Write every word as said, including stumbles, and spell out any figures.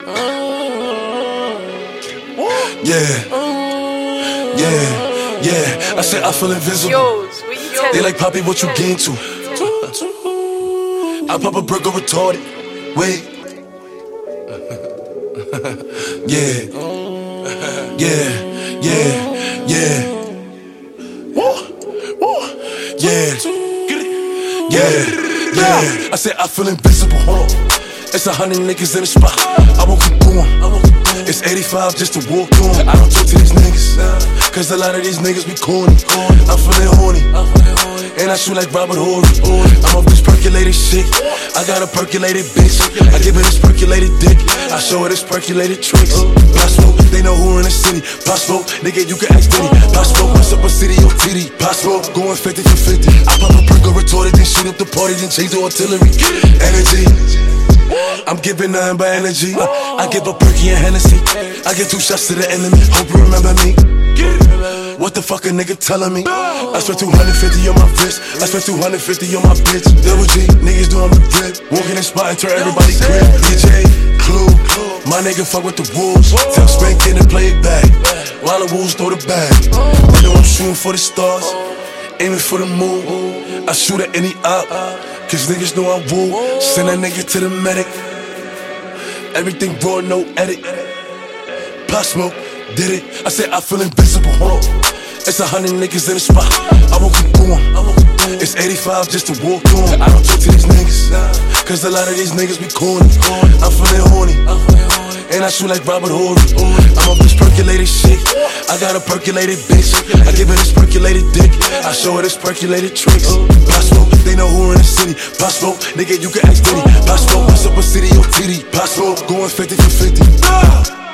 Yeah, yeah, yeah. I said I feel invisible. They like, Poppy, what you getting to? I pop a burger retarded. Wait. Yeah, yeah, yeah, yeah. Yeah, yeah, yeah. I said I feel invisible. Hold on. It's a hundred niggas in the spot. I won't keep going. It's eighty-five just to walk on. I don't talk to these niggas, cause a lot of these niggas be corny. I'm feeling horny, and I shoot like Robert Horry. I'm off this percolated shit. I got a percolated bitch. I give her this percolated dick. I show her this percolated tricks. Possible, they know who in the city. Possible, nigga, you can ask Diddy. Possible, what's up a city or titty? Possible, going fifty for fifty. I pop a perk or retarded, then shoot up the party, then change the artillery. Energy. I'm giving nothing but energy. I give a perky and Hennessy. I get two shots to the enemy. Hope you remember me. What the fuck a nigga telling me? I spent two hundred fifty on my wrist. I spent two hundred fifty on my bitch. Double G, niggas doing the grip. Walking in spot and turn everybody grip. D J, Clue, my nigga fuck with the wolves. Tell Spank in and play it back, while the wolves throw the bag. They know I'm shooting for the stars, aiming for the moon. I shoot at any op, cause niggas know I woo. Send a nigga to the medic. Everything raw, no edit. Pop Smoke, did it. I said I feel invisible. Hold on. It's a hundred niggas in the spot. I won't keep going. It's eighty-five just to walk on. I don't talk to these niggas, cause a lot of these niggas be corny. I'm feeling horny, and I shoot like Robert Horry. I'm off this percolated shit. I got a percolated bitch. I give her this percolated dick. I show her this percolated tricks. Possible, they know who in the city. Possible, nigga, you can ask Diddy. Possible, what's up a city or titty? Possible, going fifty for fifty.